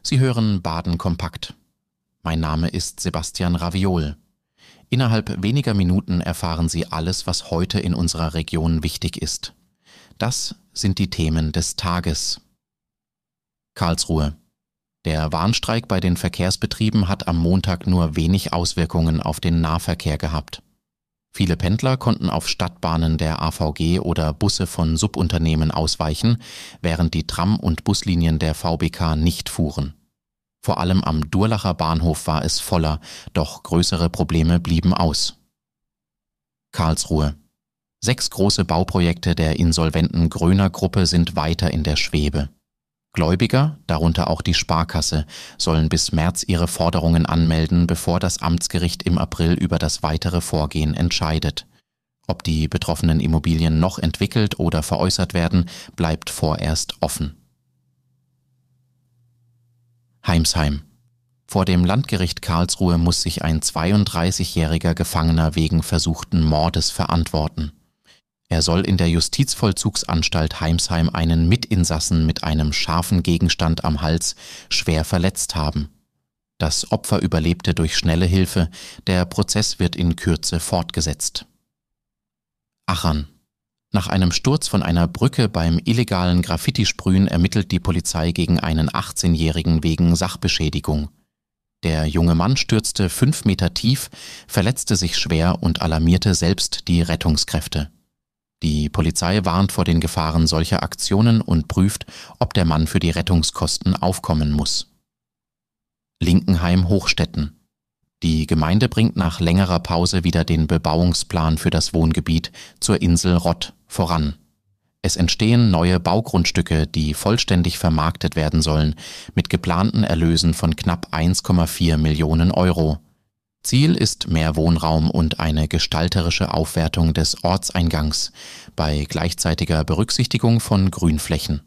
Sie hören Baden kompakt. Mein Name ist Sebastian Raviol. Innerhalb weniger Minuten erfahren Sie alles, was heute in unserer Region wichtig ist. Das sind die Themen des Tages. Karlsruhe. Der Warnstreik bei den Verkehrsbetrieben hat am Montag nur wenig Auswirkungen auf den Nahverkehr gehabt. Viele Pendler konnten auf Stadtbahnen der AVG oder Busse von Subunternehmen ausweichen, während die Tram- und Buslinien der VBK nicht fuhren. Vor allem am Durlacher Bahnhof war es voller, doch größere Probleme blieben aus. Karlsruhe. 6 große Bauprojekte der insolventen Gröner Gruppe sind weiter in der Schwebe. Gläubiger, darunter auch die Sparkasse, sollen bis März ihre Forderungen anmelden, bevor das Amtsgericht im April über das weitere Vorgehen entscheidet. Ob die betroffenen Immobilien noch entwickelt oder veräußert werden, bleibt vorerst offen. Heimsheim. Vor dem Landgericht Karlsruhe muss sich ein 32-jähriger Gefangener wegen versuchten Mordes verantworten. Er soll in der Justizvollzugsanstalt Heimsheim einen Mitinsassen mit einem scharfen Gegenstand am Hals schwer verletzt haben. Das Opfer überlebte durch schnelle Hilfe, der Prozess wird in Kürze fortgesetzt. Achern. Nach einem Sturz von einer Brücke beim illegalen Graffitisprühen ermittelt die Polizei gegen einen 18-Jährigen wegen Sachbeschädigung. Der junge Mann stürzte 5 Meter tief, verletzte sich schwer und alarmierte selbst die Rettungskräfte. Die Polizei warnt vor den Gefahren solcher Aktionen und prüft, ob der Mann für die Rettungskosten aufkommen muss. Linkenheim-Hochstetten. Die Gemeinde bringt nach längerer Pause wieder den Bebauungsplan für das Wohngebiet zur Insel Rott voran. Es entstehen neue Baugrundstücke, die vollständig vermarktet werden sollen, mit geplanten Erlösen von knapp 1,4 Millionen Euro. Ziel ist mehr Wohnraum und eine gestalterische Aufwertung des Ortseingangs bei gleichzeitiger Berücksichtigung von Grünflächen.